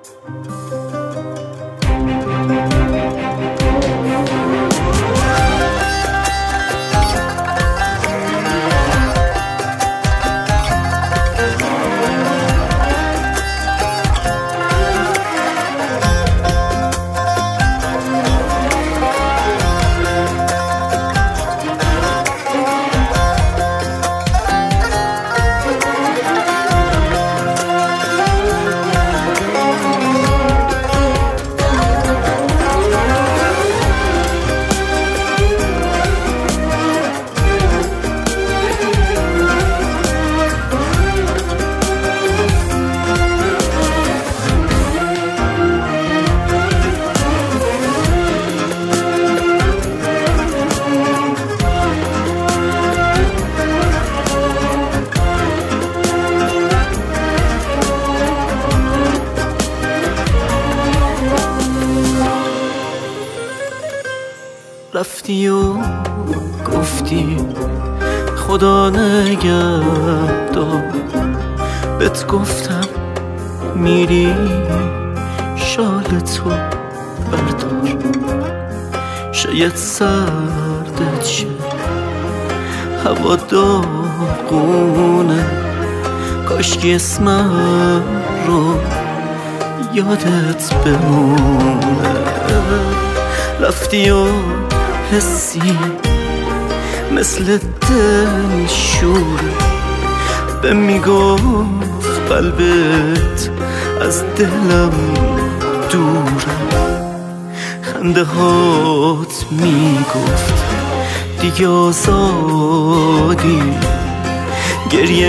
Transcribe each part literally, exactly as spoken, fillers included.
رفتی و گفتی خدا نگهدار، بهت گفتم میری شال تو بردار، شاید سردت شه هوا داغونه، کاشکی اسمم رو یادت بمونه. رفتی و حسی مثل دل شوره، به میگفت قلبت از دلم دوره، خنده هات میگفت دیگه آزادی، گریه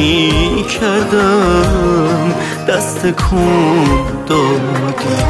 میکردم دست کن دادی.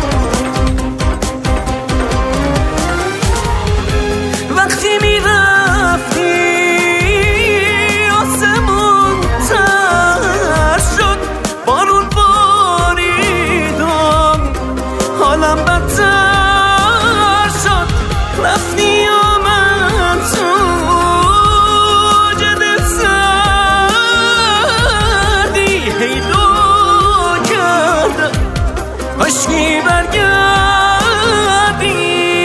عشقی برگردی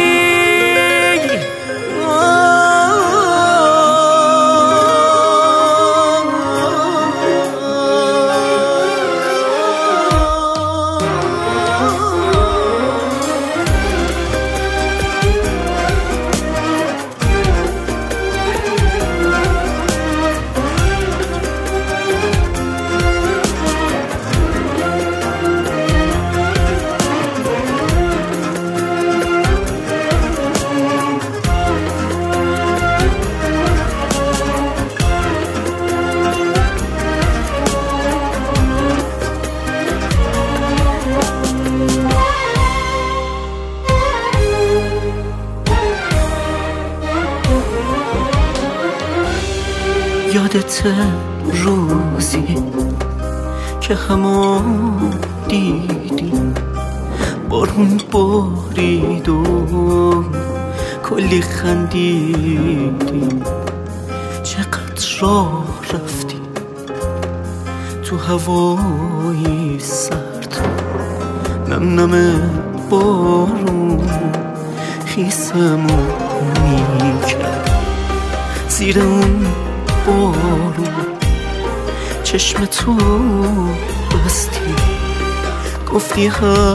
یادت روزی که همو دیدیم، بارون بارید و کلی خندیدیم، چقدر راه رفتیم تو هوای سرد، نم نم بارون خیسمو میکرد، زیر اون بارون چشم تو بستی، گفتی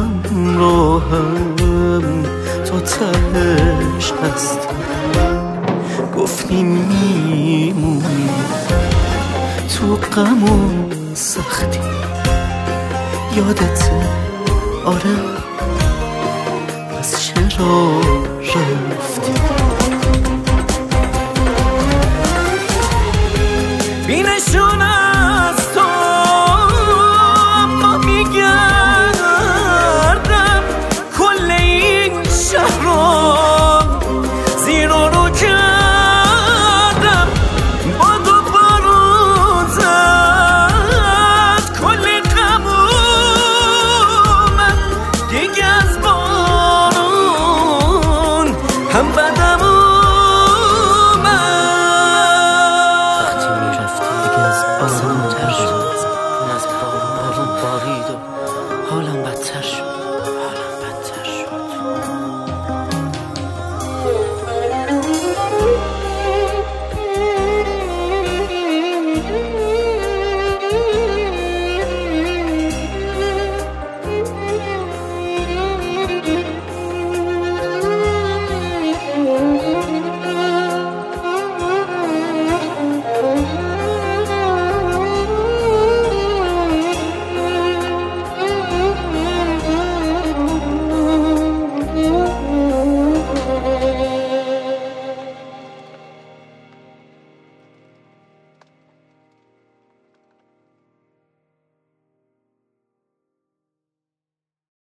همراهم تا تهش هستی، گفتی میمونی تو غم و سختی. یادت آره، پس چرا رفتی؟ بینشون از تو اما میگردم کل این شهر رو زیر و رو کردم، با دو بارون زد کل غم اومد دیگه از بارون بهتر شد.